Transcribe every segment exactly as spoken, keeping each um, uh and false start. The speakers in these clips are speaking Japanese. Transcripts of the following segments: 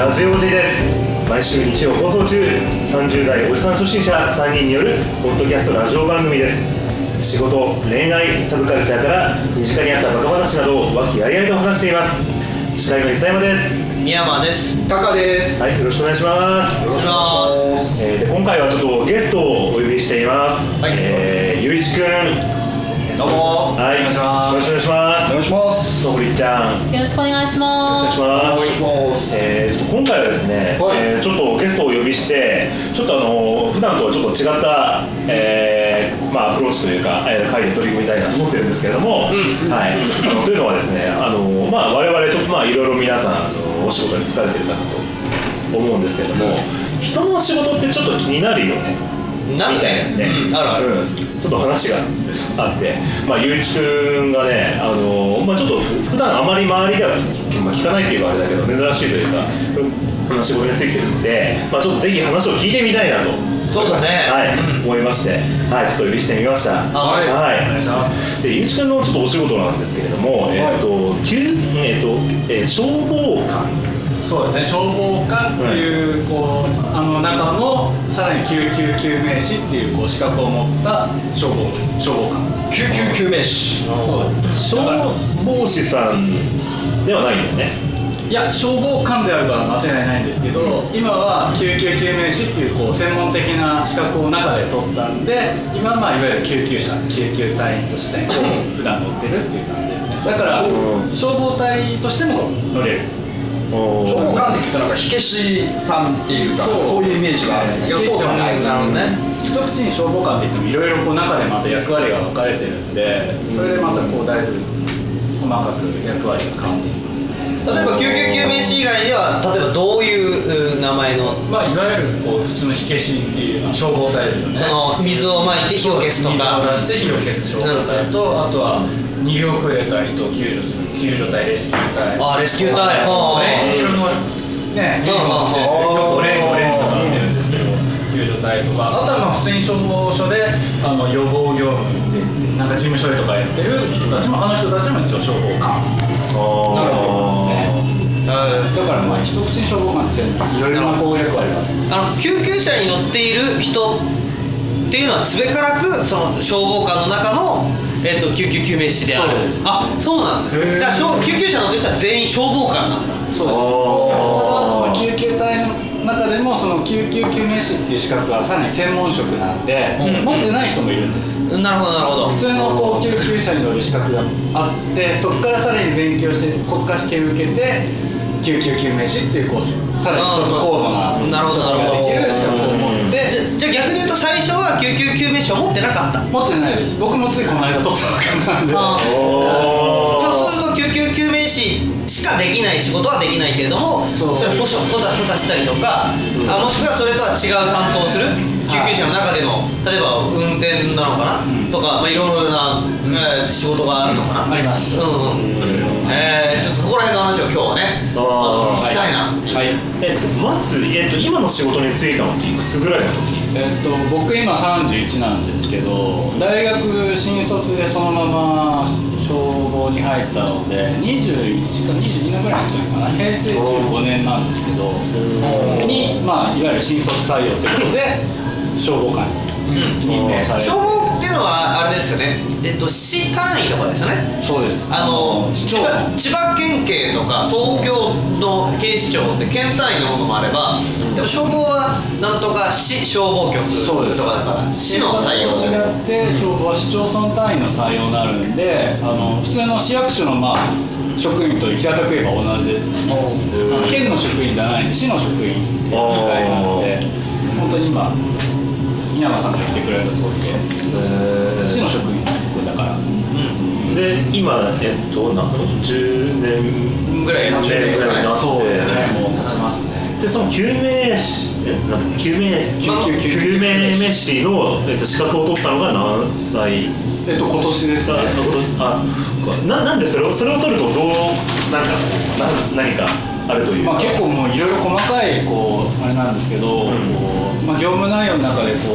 ラジオジです。毎週日曜放送中、さんじゅう代おじさん初心者さんにんによるポッドキャストラジオ番組です。仕事、恋愛、サブカルチャーから身近にあったバカ話などを和気あいあいと話しています。司会の伊佐山です。 宮山です。 タカです。 はい、よろしくお願いします。 よろしくお願いします。 えー、で今回はちょっとゲストをお呼びしています。はい、えー、ゆういちくん。 どうも、 はい、お願いします。よろしくお願いします。 お願いします。 ともりちゃん、 よろしくお願いします。 よろしくお願いします。えー、ちょっと今回はですね、はい、えー、ちょっとゲストをお呼びしてちょっとあの普段とはちょっと違った、えーまあ、アプローチというか、えー、会で取り組みたいなと思ってるんですけれども、うん、はい、あのというのはですね、あの、まあ、我々ちょっとまあいろいろ皆さんあのお仕事に疲れてるかなと思うんですけれども、人の仕事ってちょっと気になるよねなんだよね、うん、あるある、 うん、ちょっと話があって、まあ、ゆういちくんがね、あのまあ、ちょっと普段あまり周りでは、まあ、聞かないっていうかあれだけど珍しいというか仕事についてるんで、まあ、ちょっとぜひ話を聞いてみたいなとそうだね、 はい、 うん、 思いまして、はい、ちょっとお呼びしてみました。 はい、はい、お願いします。 でゆういちくんのちょっとお仕事なんですけれども、はい、えーと救えーとえー、消防官。 そうですね、消防官っていう、こうあの中のさらに救急救命士っていう、こう資格を持った消防消防官。 救急救命士。 そうです。 消防士さんではないんだよね。 いや、消防官であることは間違いないんですけど、今は救急救命士っていう、こう専門的な資格を中で取ったんで、今は、まあ、いわゆる救急車救急隊員としてこう普段乗ってるっていう感じですね。だから消防隊としても乗れる。 消防官って聞くとなんか火消しさんっていうか、そういうイメージがあるんですけど、そうじゃない。 なるほどね。一口に消防官って言ってもいろいろこう中でまた役割が分かれてるんで、それでまたこうだいぶ細かく役割が変わってきますね。 例えば救急救命士以外では例えばどういう名前の、 まあ、いわゆるこう普通の火消しっていうのは消防隊ですよね。 その水をまいて火を消すとか、 水を出して火を消す消防隊と、うん、あとは逃げ遅れた人を救助する救助隊、レスキュー隊。 あ、レスキュー隊。 オレンジ色のね、ユニフォーム着てる、オレンジオレンジとかってるんですけど、救助隊とか、あとはまあ普通に消防署であの予防業務ってなんか事務処理とかやってる人たちも、あの人たちも一応消防官になってますね。だからまあ一口に消防官っていろいろなこう役割がある。 あの救急車に乗っている人っていうのはすべからくその消防官の中のえっと、救急救命士である。 そうです。 あ、そうなんですね。だから救急車乗ってる人は全員消防官なんだ。 そうです。ただその救急隊の中でもその救急救命士っていう資格はさらに専門職なんで、うん、持ってない人もいるんです。 なるほどなるほど。 普通のこう救急車に乗る資格があって、そこからさらに勉強して国家試験を受けて救急救命士っていうこうさらにちょっと高度な処置ができる資格を持って、 じゃあ逆に言うと最初は救急救命士を持ってなかった。 持ってないです。僕もついこの間取ったんで。 そうすると救急救命士しかできない仕事はできないけれども、それ補助補佐補佐したりとか、うん、あもしくはそれとは違う担当する救急車の中での、例えば運転なのかな、うん、とか、まあ、いろいろな、うんえー、仕事があるのかな、 うん、あります。 うんうん、えー、ちょっとそこら辺の話を今日はねあの聞きたいなっていう、はいはい、 えっとまず、えっと、今の仕事に就いたのっていくつぐらいの時？ えっと僕今さんじゅういちなんですけど、大学新卒でそのまま消防に入ったのでにじゅういちかにじゅうにねんぐらいの時かな、へいせいじゅうごねんなんですけどに、まあ、いわゆる新卒採用ということで消防官に任命されて、 消防っていうのはあれですよね、えっと、市単位とかですよね。 そうです。 あの千葉、千葉県警とか東京の警視庁って県単位のものもあれば、でも消防はなんとか市消防局とかだから市の採用と違って消防は市町村単位の採用になるんで、あの普通の市役所のまあ職員と平たく言えば同じです。県の職員じゃないんで市の職員っていう扱いなので、本当に今宮山さんが言ってくれた通りで、えー、市の職員僕だから、うん、 で今えっと何じゅうねんぐらいぐらいになって、 そうですね、もう経ちますね。 でその救命士えなんだ救命救急救命士の、えっと、資格を取ったのが何歳？ えっと今年ですね。 ああななんでそれをそれを取るとどうなんかな何かあるというか、 まあ、結構もういろいろ細かいこうあれなんですけど、うん、こうまあ、業務内容の中でこう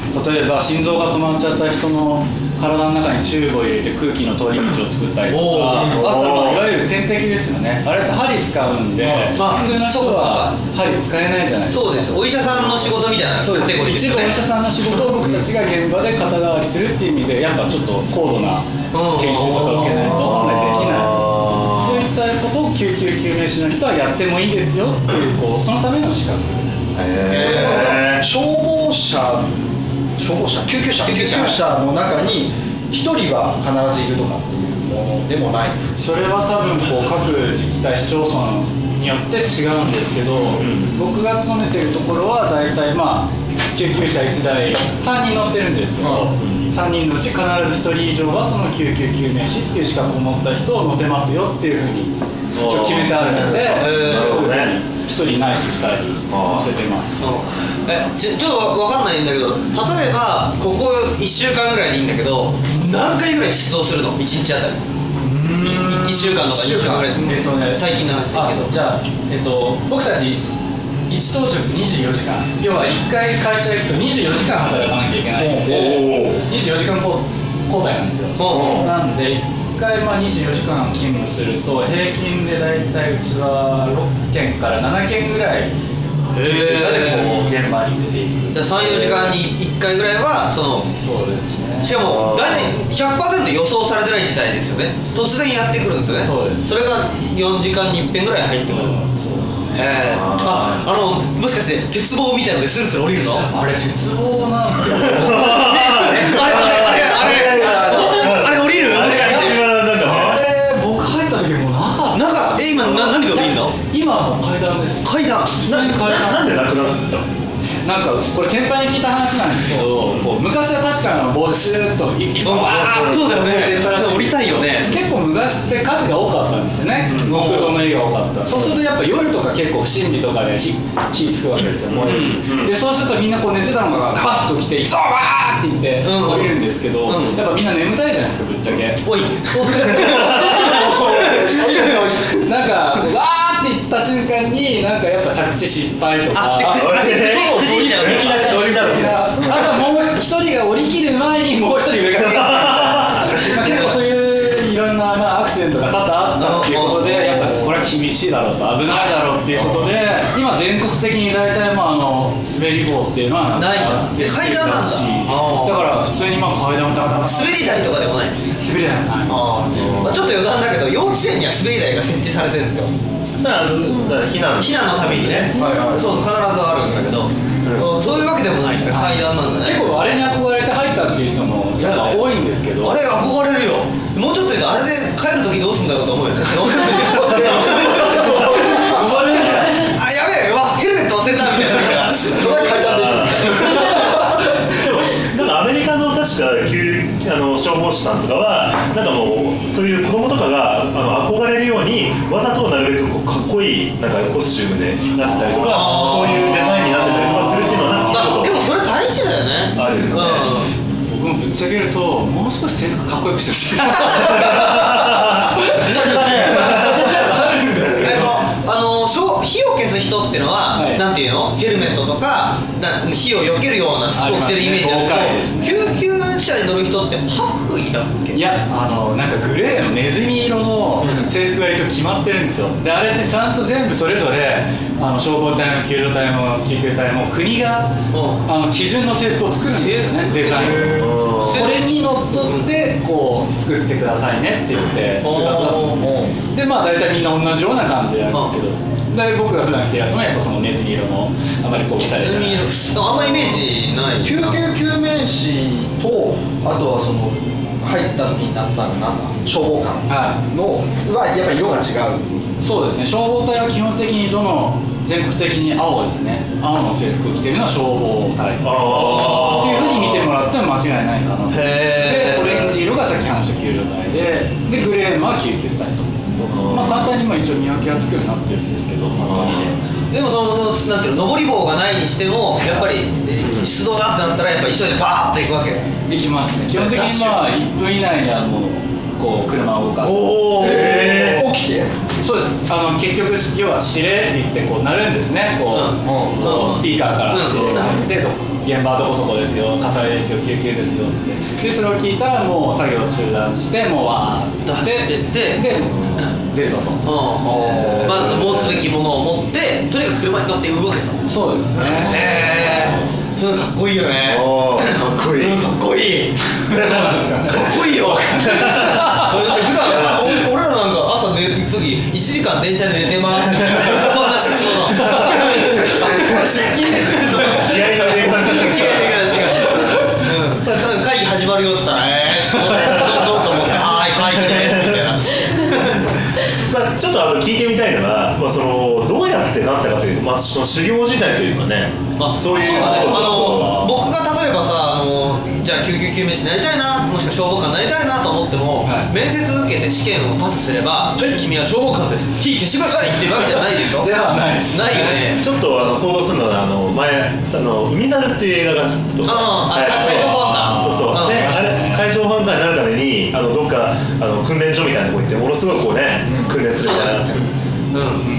例えば心臓が止まっちゃった人の体の中にチューブを入れて空気の通り道を作ったりとか、あとはまあいわゆる点滴ですよね。あれって針使うんで、普通の人は針使えないじゃないですか。 そうです。お医者さんの仕事みたいなカテゴリーですよね。 一部お医者さんの仕事を僕たちが現場で肩代わりするっていう意味で、やっぱちょっと高度な研修とか受けないと本来できない。そういったことを救急救命士の人はやってもいいですよっていう、こうそのための資格ですね。 消防車消防車救急車救急車の中に一人は必ずいるとかっていうものでもない。 それは多分こう各自治体市町村によって違うんですけど、うん、僕が勤めてるところは大体まあ救急車いちだいさんにん乗ってるんですけど、うん、さんにんのうち必ずひとり以上はその救急救命士っていう資格を持った人を乗せますよっていうふうに一応決めてあるので、そういうふうにひとりないしふたり乗せてます。 えち, ちょっと分かんないんだけど、例えばここいっしゅうかんぐらいでいいんだけど、何回ぐらい出動するのいちにちあたり。いっしゅうかんとかにしゅうかんぐらい、えーとね、最近の話だけど、 じゃあ、えーと、僕たちいち装飾にじゅうよじかん、要はいっかい会社行くとにじゅうよじかん働かなきゃいけないので、にじゅうよじかん交代なんですよ。なんでいっかいまあにじゅうよじかん勤務すると平均でだいたいうちはろっけんからななけんぐらい救急車でこう現場に出ていく。 さん、よじかんにいっかいぐらいはその、 そうですね。 しかも大体 ひゃくパーセント 予想されてない時代ですよね。突然やってくるんですよね。 そうです。 それがよんじかんにいっぺんぐらい入ってくる。えー、あ、あのもしかして鉄棒みたいのでスルスル降りるの？ あれ鉄棒なんですけど。あれあれあれあれあれ降りる？もしかして。 あれ僕入った時もなかった。 なかった。え今な何で降りるの？ 今はもう階段です。 階段。 な, なんでなくなったの？ なんかこれ先輩に聞いた話なんですけど、こう昔は確かに棒でシューッといつもわーっとそうだよね。降りたいよね。 結構昔って火事が多かったんですよね。木造の家が多かった。そうするとやっぱ夜とか結構不審火とかで火火つくわけですよ。燃える。でそうするとみんなこう寝てたのがガバッと来て「いくぞわー!」って言って降りるんですけど、やっぱみんな眠たいじゃないですかぶっちゃけ。 おい。 そうするとなんかわーって言った瞬間になんかやっぱ着地失敗とか。 くじいちゃうね。 あとはもう一人が降り切る前にもう一人上が結構そういういろんな、まあ、アクシデントが多々あったっていうことで、やっぱこれは厳しいだろうと危ないだろうっていうことで、今全国的に大体まああの滑り棒っていうのはないんだ。階段なんだ。 だから普通にまあ階段滑り台とかでもない。 滑り台はない。 ああ、ちょっと余談だけど幼稚園には滑り台が設置されてるんですよ。避難避難のためにね。そうそう必ずあるんだけど。うん、そういうわけでもないんだ。階段なんだね。 結構あれに憧れて入ったっていう人もやっぱ多いんですけど、 あれ憧れるよ。もうちょっと言うとあれで帰る時どうするんだろうと思うよね。あ、やべえ、うわヘルメット忘れたみたいな。それは階段です。 でもなんかアメリカの確か救あの消防士さんとかはなんかもうそういう子供とかがあの憧れるようにわざとなるべくこうかっこいいなんかコスチュームでなってたりとか、そういうデザインになってたりとかするっていうのはなんか聞くこと。 でもそれ大事だよね。 あるよね。 うん、僕もぶっちゃけるともう少し制服かっこよくしてほしい。 あの火を消す人っていうのは、はい、なんていうの、ヘルメットとかな火を避けるような服を着てるイメージだけど、ね、救急車に乗る人って白衣だっけ？ いや、あのなんかグレーのネズミ色の制服が一応決まってるんですよ。であれってちゃんと全部それぞれあの消防隊も救助隊も救急隊も国があの基準の制服を作るんですよね、デザインを。それにのっとってこう作ってくださいねって言って通達出すんですね。でまあ大体みんな同じような感じでやるんですけど、で僕が普段着てるやつもやっぱそのネズミ色のあまりこうシャレじゃない、 ネズミ色あんまイメージない。 救急救命士とあとはその入った時になんつったのなんだ消防官のはやっぱり色が違う。 そうですね。消防隊は基本的にどの全国的に青ですね。青の制服を着てるのは消防隊っていうふうに見てもらっても間違いないかな。でオレンジ色がさっき話した救助隊で、でグレーのは救急隊と、まあ簡単にも一応見分けがつくようになってるんですけど、パッと見で。 でもそのなんていうの、上り棒がないにしてもやっぱり出動だってなったらやっぱ急いでバーッと行くわけ。 行きますね。基本的にまあいっぷん以内にはもうこう車を動かす。 おえー、起きてそうです。あの結局要は指令って言ってこう鳴るんですね。こう、 うんこうスピーカーから指令が入って、 う現場はどこそこですよ、火災ですよ、救急ですよって。でそれを聞いたらもう作業中断してもうわーって走ってってで出るぞと。 うん、まず持つべきものを持ってとにかく車に乗って動けと。 そうですね。 へえ、それかっこいいよね。 おーかっこいい、 うん、かっこいい。 そうなんですかね。 かっこいいよ。だって普段お俺らなんか朝寝行く時いちじかん電車で寝てますみたいなそんな質素の出勤ですよ。 気合いが入れた違う違う違う、うん、ただ会議始まるよって言ったらえーっとどうと思ってはーい会議ですみたいな。 まあ、ちょっとあの聞いてみたいのは、まあ、そのどうやってなったかという、まあ、その修行時代というかね、 まあ、 そういうそうだね。あちょっとの僕が例えばさ、あのじゃあ救急救命士になりたいな、もしくは消防官になりたいなと思っても、はい、面接受けて試験をパスすれば、はい君は消防官です、火消してくださいっていうわけじゃないでしょ。 じゃあないです、 ないよね。 ちょっとあの想像するのはあの前その海猿っていう映画がちょっとああ、海上保安官。 そうそう、ね、あれ海上保安官になるためにあのどっかあの訓練所みたいなところ行ってものすごいこうね、うん、訓練するみたいな。 うん、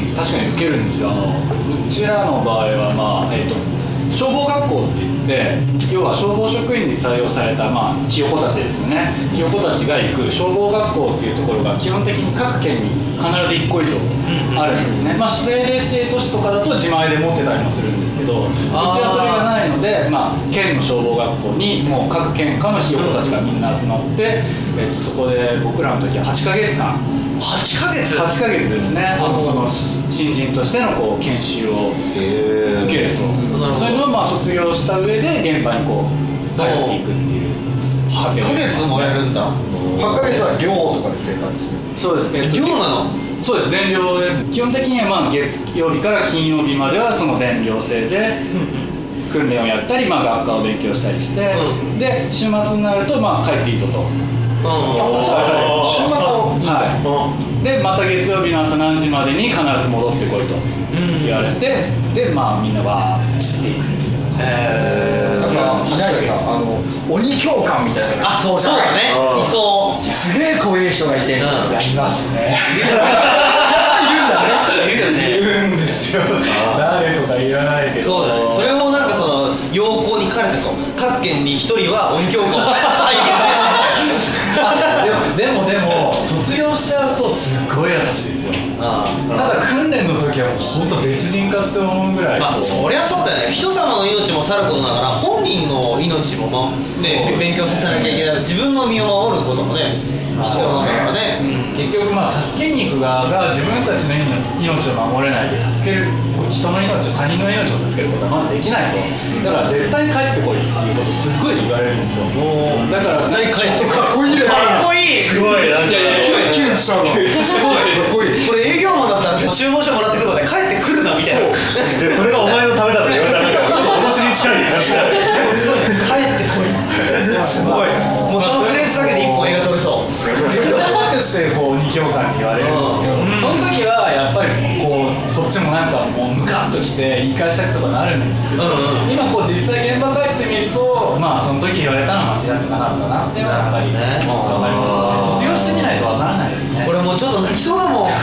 うん、確かに受けるんですよ。あのうちらの場合は、まあえー、と消防学校って言って要は消防職員に採用された、まあ、ひよこたちですよね。ひよこたちが行く消防学校っていうところが基本的に各県に必ずいっこ以上あるんですね。まあ、政令指定都市とかだと自前で持ってたりもするんですけど、うちはそれがないので、まあ、県の消防学校にもう各県下のひよこたちがみんな集まって、えっと、そこで僕らの時ははちかげつかんはちかげつはちかげつですね。あのその新人としてのこう研修を受けると、そういうのをまあ卒業した上で現場にこう帰っていくっていうはちかげつもやるんだ。 はちかげつは寮とかで生活する。 そうです、えっと、 寮なの。 そうです、全寮です。基本的にはまあ月曜日から金曜日まではその全寮制で訓練をやったり、まあ、学科を勉強したりして、うん、で週末になるとまあ帰っていいぞと。 週末を、 はい、でまた月曜日の朝何時までに必ず戻ってこいと言われて、うん、でまあみんなバーッと散っていくっていう。 えー、なんかいないですか、あの鬼教官みたいな。 あ、そうそうだね、いそう。 すげえ怖い人がいて、うん、 やりますね。 いるんだね。いるよね。 いるんですよ。誰とか言わないけど。 そうだね。それもなんかその要項に書かれてそう。各県に一人は鬼教官を配備すべしみたいな。 でもでもでも卒業しちゃうとすっごい優しいですよ。ああ、ただ訓練の時はもう本当別人かって思うぐらい。 まあそりゃそうだよね。人様の命もさることながら本人の命も、まね、勉強させなきゃいけない。自分の身を守ることもね必要なんだからね。 うん、結局まあ助けに行く側が自分たちの命を守れないで助ける人の命を他人の命を助けることはまずできないと。だから絶対帰ってこいっていうことすっごい言われるんですよ。だから絶対帰ってこい。 かっこいいね。 かっこいい。 すごいなんかキュンしたの。すごいかっこいい。 これ営業マンだったら注文書もらってくるまで帰ってくるなみたいな。 でそれがお前のためだって言われたらなんかちょっと私に近い感じだよね。 でもすごいね、帰ってこい。すごい。もうそのフレーズだけで一本映画撮れそう。 うまくしてこう鬼教官に言われるんですけど、うん、その時はやっぱりこうこっちもなんかもうムカッときて言い返したくとかなるんですけど、うんうん、今こう実際現場帰ってみるとまあその時言われたのは間違ってなかったなっていうのはやっぱりね分かりますね。卒業してみないと分からないですね。 これもうちょっと泣きそうだもん。こ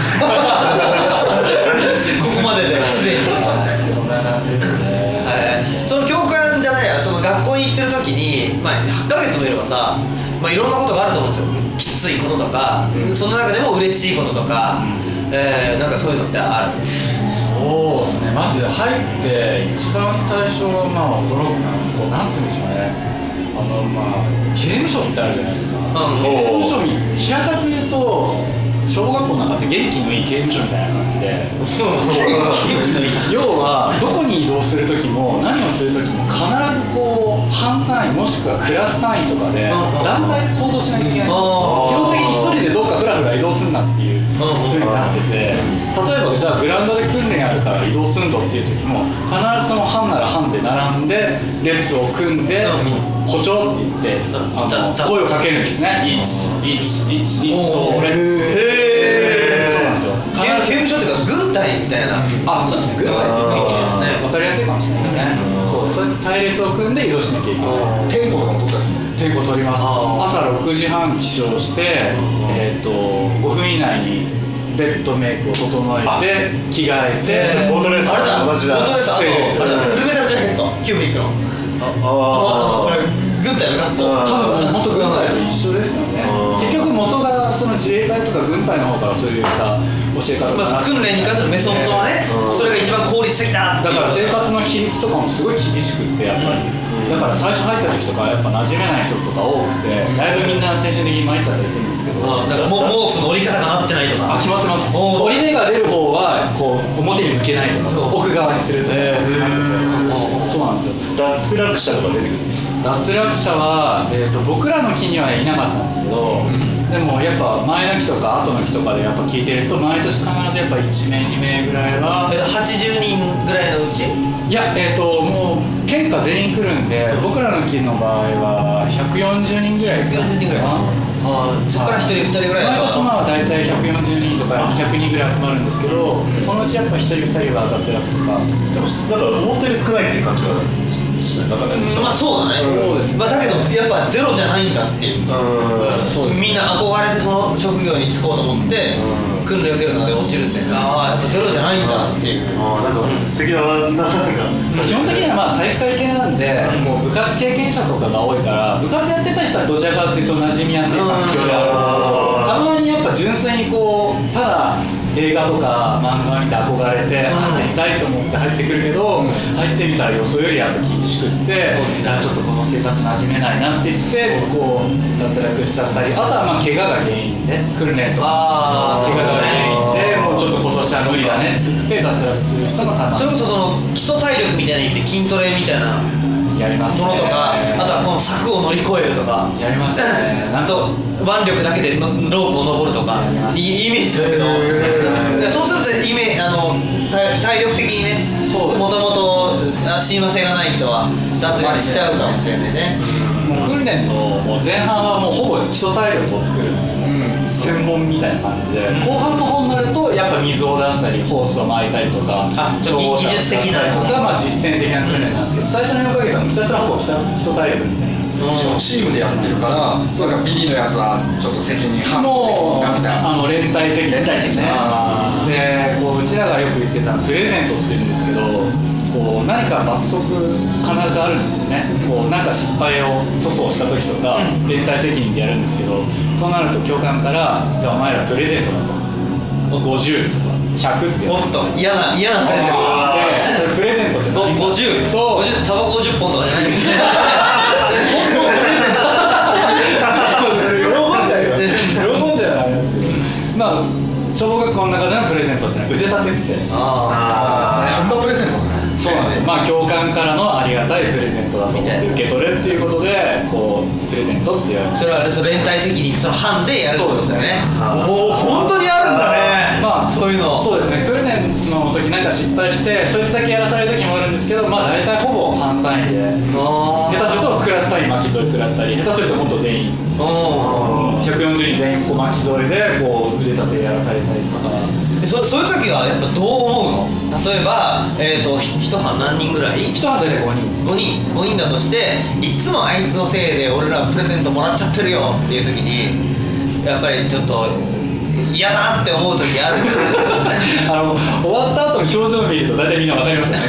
こまでですでに。 そんな感じですね。 はい、その教官じゃないや、その学校に行ってる時に、まあ、はちかげつもいればさ、まあ、いろんなことがあると思うんですよ。きついこととか、うん、その中でも嬉しいこととか、うん、えー、なんかそういうのってある？ そうですね、まず入って一番最初はまあ驚くのはこうなんつうんでしょうね、あのまあ刑務所ってあるじゃないですか、うん、刑務所に平たく言うと小学校の中って元気のいい刑務所みたいな感じで元気のいい要はどこに移動する時も何をする時も必ずこう班単位もしくはクラス単位とかで団体で行動しなきゃいけないんですよ。基本的に一人でどっかフラフラ移動すんなっていう風になってて、例えばじゃあグラウンドで訓練あるから移動すんぞっていう時も必ずその班なら班で並んで列を組んで歩調って言ってあの声をかけるんですね。いち、いち、いち、いち、それ。へー、そうなんですよ。 刑務所っていうか軍隊みたいな。 あ、そうですね。軍隊雰囲気ですね。 わかりやすいかもしれないですね。そう、そうやって隊列を組んで移動しなきゃいけない。 テンポとかも取ったりするの？ 点呼取ります。朝ろくじはん起床して、えー、とごふん以内にベッドメイクを整えて着替えて、 ボートレースあれだ同じだ。 ボートレース、あとあれだフルメタルジャケットキュービックのああ軍隊の格好、 多分本当軍隊と一緒ですよね。結局元がその自衛隊とか軍隊の方からそういった教え方が、 まあ、訓練に関するメソッドはね、それが一番効率的だっていう。 だから生活の比率とかもすごい厳しくってやっぱり、うん、だから最初入った時とかやっぱ馴染めない人とか多くて、うん、だいぶみんな精神的に参っちゃったりするんですけど、 あだからも毛布の折り方がなってないとか、 あ決まってます。折り目が出る方はこう表に向けないとか奥側にするとか、えー、そうなんですよ。 脱落者とか出てくる。 脱落者は、えー、と僕らの期にはいなかったんですけど、うん、でもやっぱ前の期とか後の期とかでやっぱ聞いてると毎年必ずやっぱいちめいにめいぐらいははちじゅうにんぐらいのうち、 いやえっ、ー、ともう県下全員来るんで、僕らの期の場合はひゃくよんじゅうにんぐらいひゃくよんじゅうにんぐらいかな。あそこからひとりふたりぐらいだから毎年まあ大体ひゃくよんじゅうにんとかにひゃくにんぐらい集まるんですけど、そのうちやっぱひとりふたりは脱落とか。 でもなんか思ったより少ないっていう感じはしない。なんかね、 まあそうだね。 そうですね。 まあだけどやっぱゼロじゃないんだっていう。うん、みんな憧れてその職業に就こうと思って訓練を受ける中で落ちるって、ああやっぱゼロじゃないんだっていう。 ああなんか素敵ななんか基本的にはまあ体育会系なんで、こう部活経験者とかが多いから部活やってた人はどちらかというと馴染みやすい環境であるんですけど、たまにやっぱ純粋にこうただ映画とか漫画を見て憧れて入りたいと思って入ってくるけど、入ってみたら予想よりやっぱ厳しくって、あちょっとこの生活馴染めないなって言ってこう脱落しちゃったり、あとはまあ怪我が原因で訓練とか怪我が原因でもうちょっと今年は無理だねって言って脱落する人もたまに。 それこそその基礎体力みたいな意味で筋トレみたいなやりますね、 ものとか、あとはこの柵を乗り越えるとかやりますね。 あと腕力だけでロープを登るとかいイメージだけど、そうするとイメあの体体力的にねもともと親和性がない人は脱落しちゃうかもしれないね。 もう訓練のもう前半はもうほぼ基礎体力を作る専門みたいな感じで、後半の方になるとやっぱ水を出したりホースを巻いたりとか技術的なのがまあ実践的な訓練なんですけど、最初のよんかげつはひたすらほぼ基礎体力みたいな。 チームでやってるから、そうかビリのやつはちょっと責任半分責任かみたいな。 あの連帯責任ですね。でこううちらがよく言ってたプレゼントっていうんですけど、こう何か罰則必ずあるんですよね。こうなんか失敗を粗相した時とか、うん、連帯責任でやるんですけど、そうなると教官からじゃあお前らプレゼントだとごじゅうとかひゃくってやつ。 おっと嫌な嫌なプレゼントでプレゼントって何かごじゅうとタバコごじゅっぽんとかじゃないんですよ。 喜んじゃないですけど、まあ小学校の中でのプレゼントってのは腕立て伏せ。 ああそんなプレゼントね。 そうなんですよ。まあ教官からのありがたいプレゼントだと思って受け取れっていうことでこうプレゼントって言われて、 それはその連帯責任その班でやるってことですよね。おお本当にあるんだね。まあそういうの。 そうですね。訓練の時なんか失敗してそいつだけやらされる時もあるんですけど、まあ大体ほぼ班単位で、下手するとクラス単位巻き添え食らったり、下手するともっと全員ひゃくよんじゅうにん全員こう巻き添えでこう腕立てやらされたりとか。 そ, そういう時はやっぱどう思うの？例えば、えーと、一班何人ぐらい？ 一班大体ごにんです。 ごにんごにんだとしていつもあいつのせいで俺らプレゼントもらっちゃってるよっていう時にやっぱりちょっと嫌だなって思う時ある。 あの終わった後の表情を見ると大体みんな分かりますね。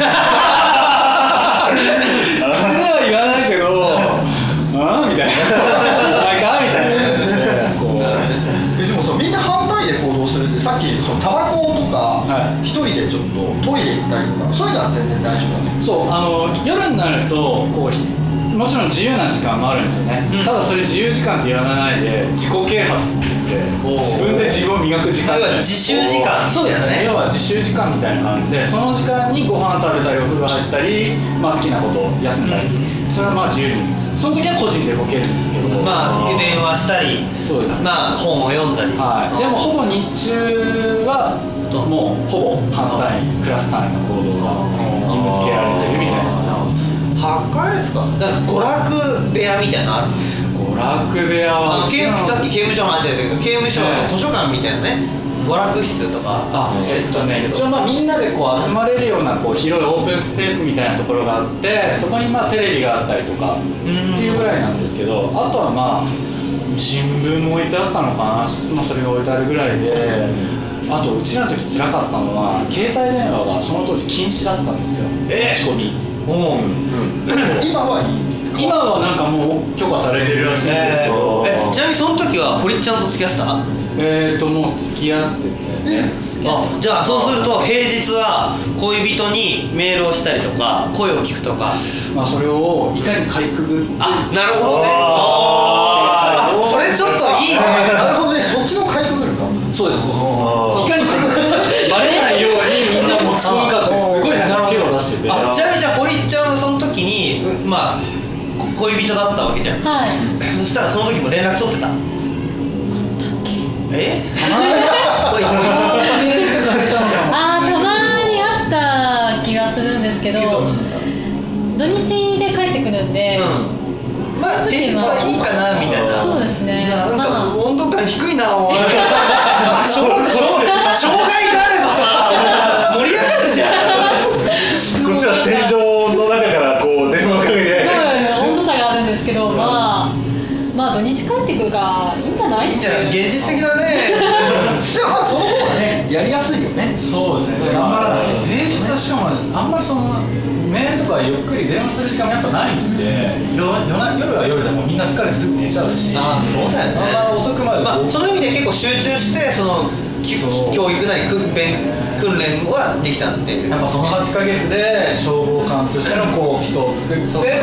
口では言わないけどああみたいななんかみたいな。そうえでもさみんな班単位で行動するってさっきそのタバコとか一、はい、人でちょっとトイレ行ったりとかそういうのは全然大丈夫だね。 そうあの夜になるとこうもちろん自由な時間もあるんですよね、うん、ただそれ自由時間って言わないで自己啓発って言って自分で自分を磨く時間。 要は自習時間。 そうですね。要は自習時間みたいな感じでその時間にご飯食べたりお風呂入ったり、まあ、好きなことを休んだり、うん、それはまあ自由にその時は個人で動けるんですけど、 まあ電話したりそうです、まあ、本を読んだり、 はい、でもほぼ日中はもうほぼ班単位クラス単位の行動が義務付けられてるみたいな。 はっかいですか。なんか娯楽部屋みたいなのある？ 娯楽部屋はあの刑務さっき刑務所の話だったけど刑務所の図書館みたいなね、 娯楽室とかあえっとね一応まあみんなでこう集まれるようなこう広いオープンスペースみたいなところがあってそこにまあテレビがあったりとかっていうぐらいなんですけどあとはまあ新聞も置いてあったのかな、まあ、それが置いてあるぐらいであとうちらの時辛かったのは携帯電話がその当時禁止だったんですよえ持ち込みおう、 うん、今はいい今はなんかもう許可されてるらしいんですけど、 えー、えちなみにその時は堀ちゃんと付き合ってた？ えーともう付き合っててね、 あじゃあそうすると平日は恋人にメールをしたりとか声を聞くとかまあそれをいかにかいくぐってあなるほどねああそれちょっといいねなるほどねそっちのかいくぐるかそうですそうですいかにバレないようにみんな持ち込むかってすごいなんか手を出しててあちなみにじゃあ堀ちゃんはその時にまあ恋人だったわけじゃんはいそしたらその時も連絡取ってたえあーたまにあった気がするんですけど土日で帰ってくるんで、 うん、まあ平日はいいかなみたいなそうですねなんかまあ温度感低いなおい障害があればさ盛り上がるじゃんこっちは戦場の中からこう電話かけてすごい温度差があるんですけど、まあまあ土日帰ってくるからいいんじゃない？ いいんじゃない？現実的だね。 でもまあその方がねやりやすいよね。 そうですね。頑張らない。平日はしかもあんまりそのメールとかゆっくり電話する時間もやっぱないんで、夜は夜でもみんな疲れてすぐ寝ちゃうし。 ああそうだよね。 あんま遅くまで。 まあその意味で結構集中してその教育なり訓練訓練はできたっていう。 やっぱそのはちかげつで消防官としてのこう基礎を作って、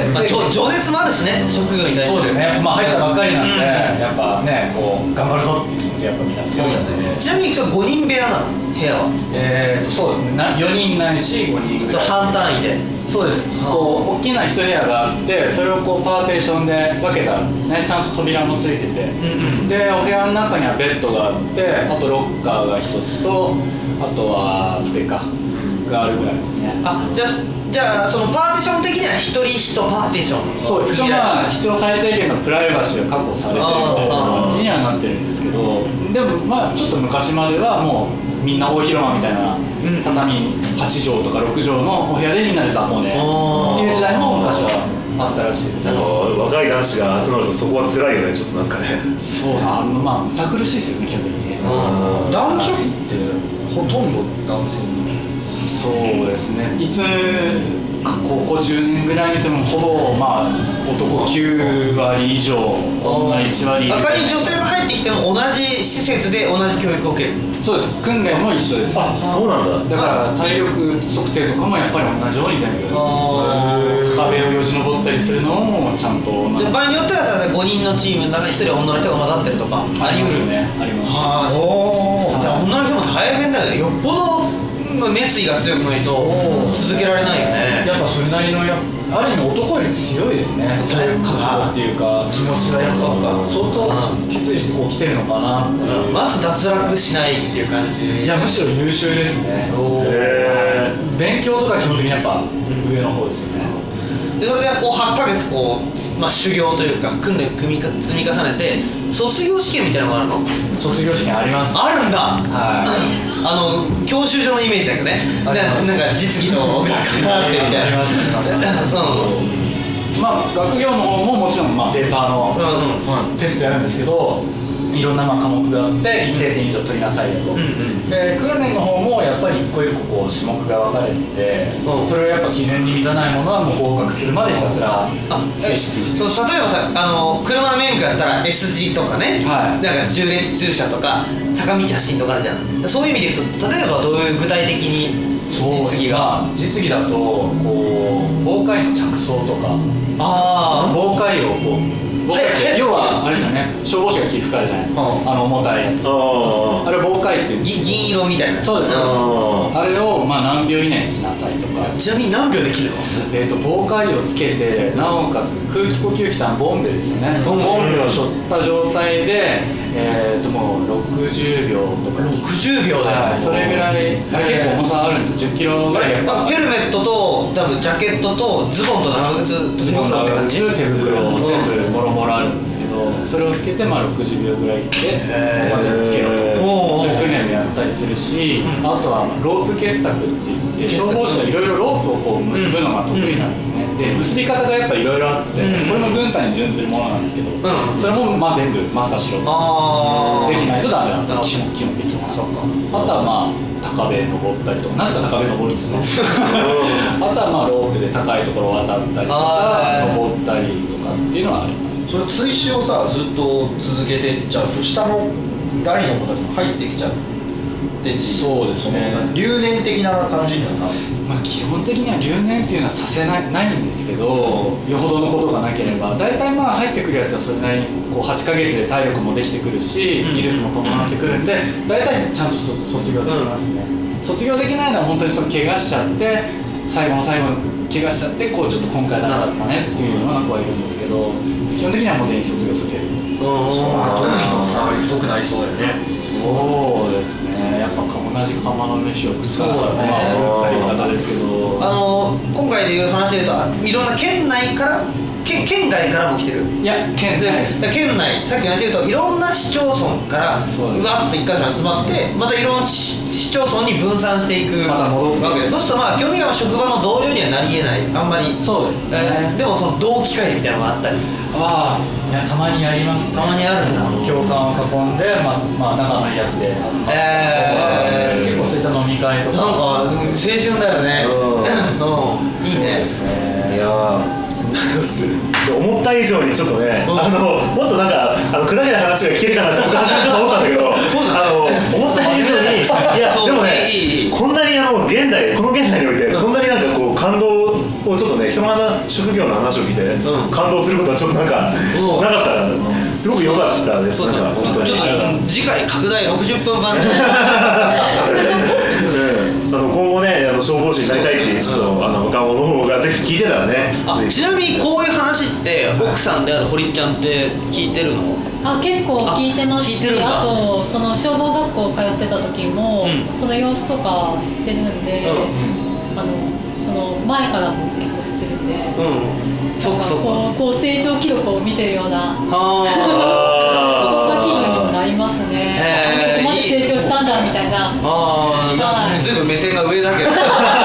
まあ、情熱もあるしね職業に対して。 そうですね。まあ入ったばっかりなんで、うん、やっぱねこう頑張るぞっていう気持ちやっぱみんな強いんで。 ちなみに今日ごにん部屋なの部屋は？ えーとそうですね。よにんないしごにんぐらい。 半単位で。 そうです。こう大きな一部屋があってそれをこうパーテーションで分けてあるんですね。ちゃんと扉もついてて、うんうん、でお部屋の中にはベッドがあってあとロッカーが一つとあとは机かがあるぐらいですね。 あじゃあじゃあそのパーテーション的には一人一パーテーションそう一応まあ必要最低限のプライバシーが確保されてるみたいな感じにはなってるんですけどでもまあちょっと昔まではもうみんな大広間みたいな畳はちじょうとかろくじょうのお部屋でみんなで雑魚寝っていう時代も昔はあったらしいです。 若い男子が集まるとそこは辛いよねちょっとなんかね。 そうだあのまあむさ苦しいですよね基本的にね。 男女比ってほとんど男性そうですねいつここじゅうねんぐらい見てもほぼまあ男きゅうわり以上女いちわり。 仮に女性が入ってきても同じ施設で同じ教育を受ける？ そうです訓練も一緒です。 あそうなんだ。 だから体力測定とかもやっぱり同じように全部壁をよじ登ったりするのもちゃんと同じ。 場合によってはさごにんのチームの中にひとり女の人が混ざってるとかあり得るね。あります。 はあじゃあ女の人も大変だよね。よっぽど熱意が強くないと続けられないよね。 やっぱそれなりのやある意味男より強いですね。そういう覚悟っていうか気持ちがやっぱ相当決意してこう来てるのかなっていう。 まず脱落しないっていう感じ。 いやむしろ優秀ですね。へー勉強とか基本的にやっぱ上の方ですよね。 でそれでこうはっかげつこう、まあ、修行というか訓練組みか積み重ねて卒業試験みたいなのがあるの？ 卒業試験あります。 あるんだ。 はい。 あの教習所のイメージだけどね。な, なんか実技とが関わってみたいな。 あります。うん、まあ学業の方ももちろんまあペーパーのテストやるんですけど。いろんなまあ科目があって一定点以上取りなさいよと、うんうん、で訓練の方もやっぱり一個一個こう種目が分かれてて、うん、それをやっぱ基準に満たないものはもう合格するまでひたすら提出して、 そう例えばさあの車の免許やったら エスジー とかね、はい、なんか縦列駐車とか坂道発進とかあるじゃん。そういう意味でいくと例えばどういう具体的に実技が実技だとこう防火衣の着想とかあ防火衣をこう要はあれですよね消防士が着る服あるじゃないですか、あの重たいやつあれ防火衣っていう銀色みたいな。 そうですあれをまあ何秒以内に着なさいとか。 ちなみに何秒できるの？ えーと防火衣をつけてなおかつ空気呼吸器とボンベですよね、ボンベを背負った状態でえーともうろくじゅうびょうとかろくじゅうびょうだよ、 はい、それぐらいあれ結構重さあるんですよ。じゅっキロぐらい。 あヘルメットと多分ジャケットとズボンと長靴と手袋って感じ。 手袋全部もろもろあるんですけどそれをつけてまあろくじゅうびょうぐらいでまずつけろとそういう訓練をやっするし、あとはロープ結索って言って消防士はいろいろロープをこう結ぶのが得意なんですね。で結び方がやっぱいろいろあって、これも軍隊に準ずるものなんですけど、それもまあ全部マスターしろとできないとダメだった基本的には。あとはまあ高塀登ったりとか、なぜか高塀登るんですねあとはまあロープで高いところを渡ったりとか登ったりとかっていうのはあります。 それ追試をさずっと続けてっちゃうと下の代の子たちも入ってきちゃうっていう、 そうですね、 留年的な感じにはなる、 まあ、基本的には留年っていうのはさせないないんですけど、よほどのことがなければ大体まあ入ってくるやつはそれなりにこうはちかげつで体力もできてくるし、技術も伴ってくるんで大体ちゃんと卒業できますね、うん、卒業できないのは本当にその怪我しちゃって最後の最後に怪我しちゃってこうちょっと今回ダメだったねっていうような子はいるんですけど、基本的にはもう全員卒業させる。 同期との差が太くなりそうだよね。 そうですね、やっぱ同じ釜の飯を食ったらまあ古臭い言い方ですけど、 あの今回でいう話でいうといろんな県内から県県外からも来てる。 いや県内です。 県内さっきの話で言うといろんな市町村からうわっと一箇所集まってまたいろんな市町村に分散していくまた戻ってわけで、そうするとまあ基本的には職場の同僚にはなりえないあんまり。 そうですね、 えーでもその同期会みたいなのがあったり。 ああいやたまにやりますね。 たまにあるんだ。 教官を囲んでまあまあ仲のいいやつで集まって、えー、結構そういった飲み会とかなんか青春だよね。うんいいね。 いや思った以上にちょっとね、うん、あのもっとなんかあの砕けた話が聞けるかなって僕初めちょっと思ったんだけどあの思った以上にいやでもねいいこんなにあの現代この現代においてこんなになんかこう感動をちょっとね人の話職業の話を聞いて、うん、感動することはちょっとなんか、うん、なかったからすごく良かったです。なんか本当にちょっと次回拡大ろくじゅっぷんばんであの今後ねあの消防士になりたいっていうちょっとあの若者がぜひ聞いてたらね。 あちなみにこういう話って奥さんである堀ちゃんって聞いてるの？ あ結構聞いてますし、あとその消防学校通ってた時も、うん、その様子とか知ってるんで、うん、あのその前からも結構知ってるんで、うん、そっかそっかこう、こう成長記録を見てるようなそんな気分になりますね。ここまで成長したんだみたいな。 ああ、ずいぶん目線が上だけど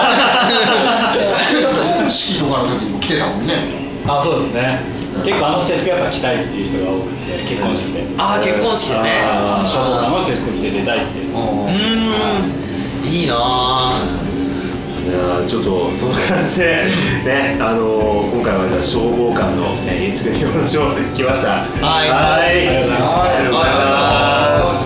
式とかの時にも来てたもんね。 あ、そうですね。結構あの設定やっぱ来たいっていう人が多くて結婚式で。 ああ結婚式でね。 消防官の設定で出たいっていう。 うんいいなあ。 じゃあちょっとそんな感じでね、あのー、今回はじゃあ消防官の エイチケー の話を聞きました。 はい、 はい、ありがとうございました。